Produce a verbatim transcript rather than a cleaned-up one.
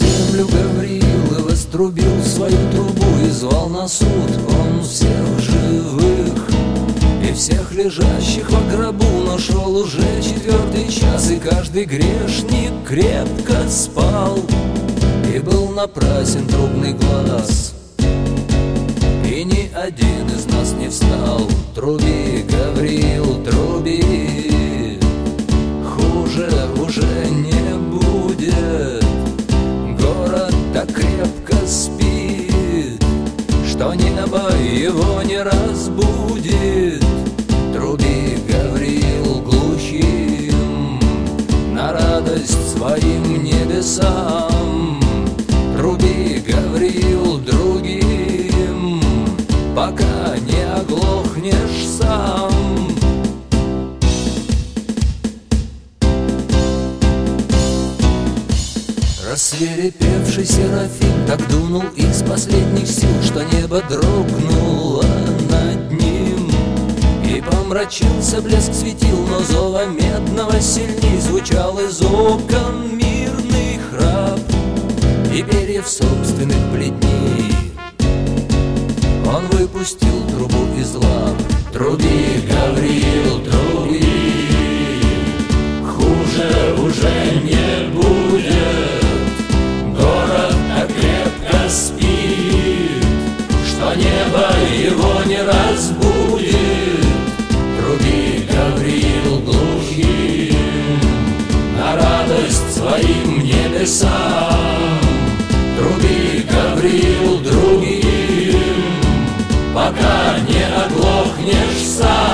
землю Гавриил вострубил свою трубу и звал на суд он всех живых и всех лежащих во гробу. Но шел уже четвертый час, и каждый грешник крепко спал, и был напрасен трубный глаз, и ни один из нас не встал. Труби, Гавриил, труби, хуже уже не будет. Город так крепко спит, что небо его не разбудит. Труби, Гавриил, глухим, на радость своим небесам. Труби, Гавриил, другим, пока не оглохнешь сам. Рассвирепевший Серафим так дунул из последних сил, что небо дрогнуло над ним, и помрачился блеск светил, но зова медного сильней звучал из окон мирный храп и перьев собственных плетней. Он выпустил трубу из лап. Труби, Гавриил, труби, хуже уже не будет. Город так крепко спит, что небо его не разбудит. Труби, Гавриил, глухим, на радость своим небесам. Труби, Гавриил, другим, пока не оглохнешь сам.